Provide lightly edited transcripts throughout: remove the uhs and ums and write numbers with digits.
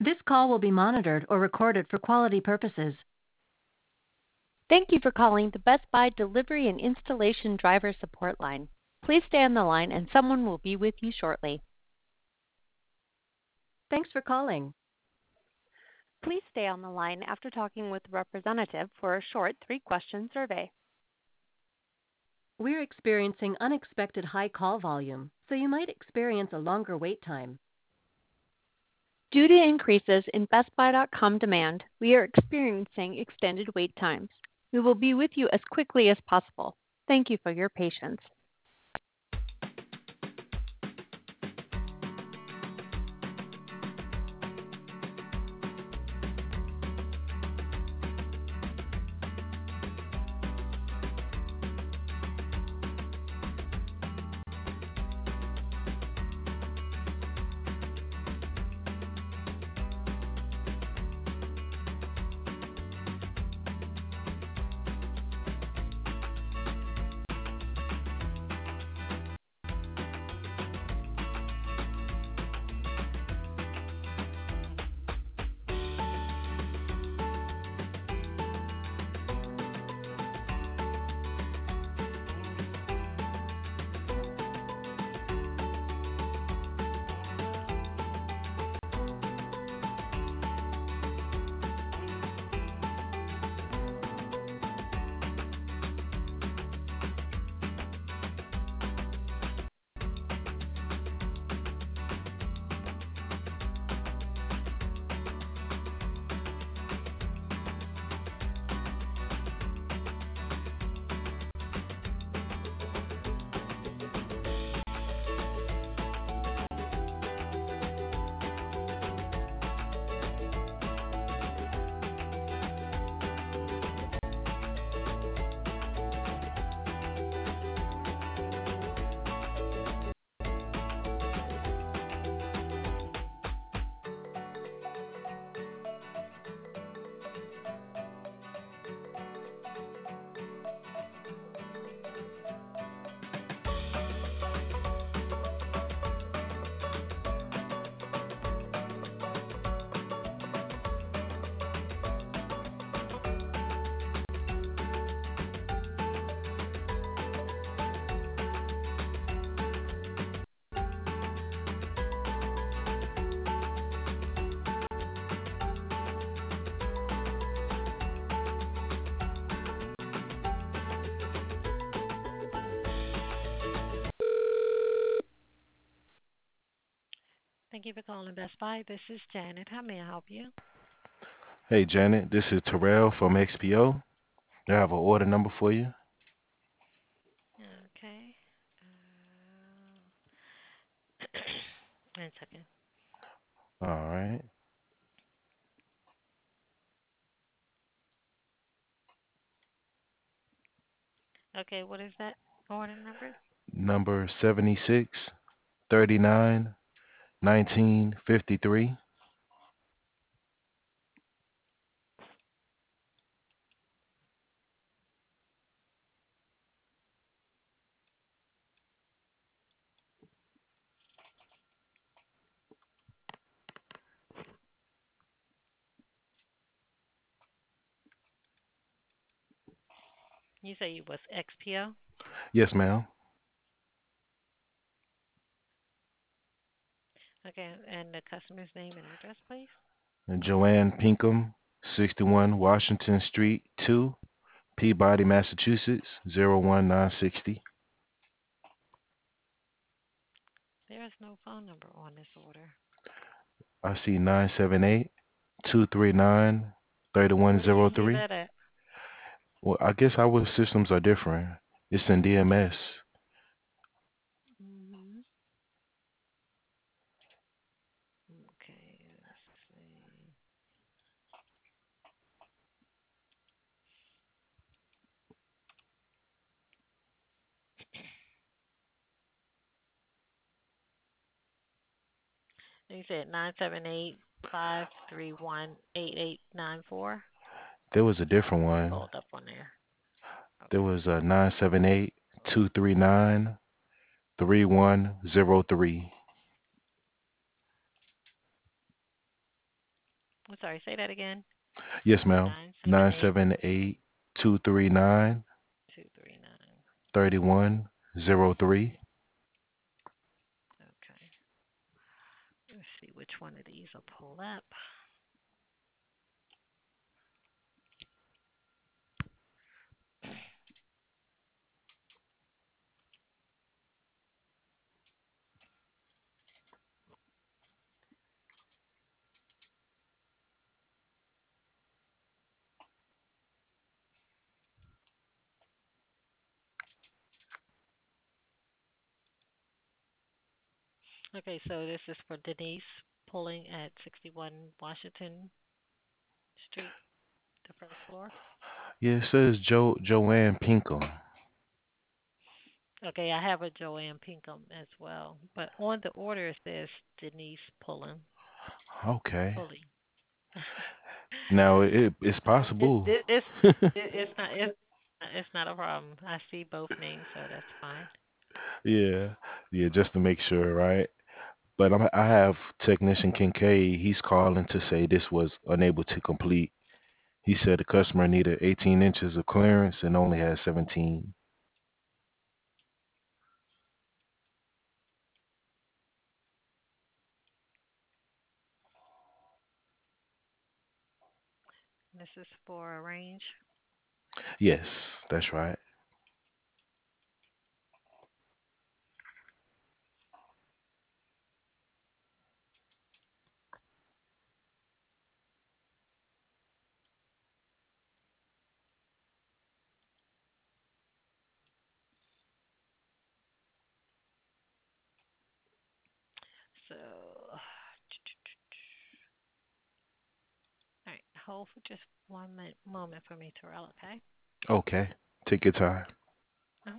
This call will be monitored or recorded for quality purposes. Thank you for calling the Best Buy Delivery and Installation Driver Support Line. Please stay on the line and someone will be with you shortly. Thanks for calling. Please stay on the line after talking with the representative for a short 3-question survey. We're experiencing unexpected high call volume, so you might experience a longer wait time. Due to increases in BestBuy.com demand, we are experiencing extended wait times. We will be with you as quickly as possible. Thank you for your patience. Thank you for calling Best Buy. This is Janet. How may I help you? Hey Janet, this is Terrell from XPO. I have an order number for you. Okay. One second. All right. Okay, what is that order number? Number 76391953. You say it was XPO? Yes, ma'am. Okay, and the customer's name and address, please? And Joanne Pinkham, 61 Washington Street, 2, Peabody, Massachusetts, 01960. There is no phone number on this order. I see 978-239-3103. Where do you hear that at? Well, I guess our systems are different. It's in DMS. Mm-hmm. Okay, let's see. You said 978-531-8894. There was a different It's one. pulled up on there. There Okay. was a 978-239-3103. I'm sorry, say that again. Yes, ma'am. Nine seven Nine eight seven eight 239 239. 3103. Okay. Let's see which one of these will pull up. Okay, so this is for Denise pulling at 61 Washington Street, the first floor. Yeah, it says Joanne Pinkham. Okay, I have a Joanne Pinkham as well, but on the order it says Denise Okay. pulling. Now it's it, possible. it, it's it's not a problem. I see both names, so that's fine. Yeah. Yeah, just to make sure, right? But I have technician Kincaid. He's calling to say this was unable to complete. He said the customer needed 18 inches of clearance and only had 17. This is for a range. Yes, that's right. So, all right, hold for just moment for me, Terrell. Okay. Okay. Take your time. Uh-huh.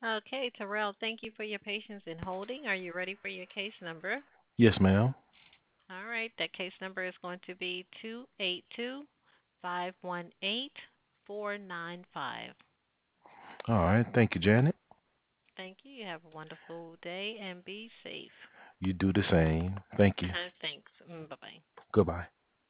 Okay, Terrell, thank you for your patience in holding. Are you ready for your case number? Yes, ma'am. All right, that case number is going to be 282-518-495. All right. Thank you, Janet. Thank you. You have a wonderful day and be safe. You do the same. Thank you. Thanks. Bye bye. Goodbye.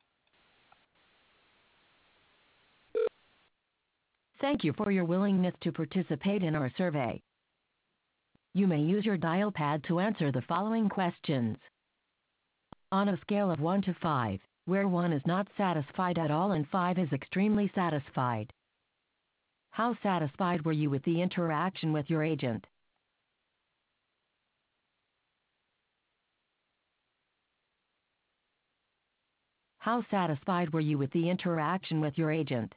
Thank you for your willingness to participate in our survey. You may use your dial pad to answer the following questions. On a scale of 1 to 5, where 1 is not satisfied at all and 5 is extremely satisfied, how satisfied were you with the interaction with your agent? How satisfied were you with the interaction with your agent?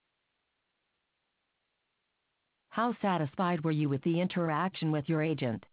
How satisfied were you with the interaction with your agent?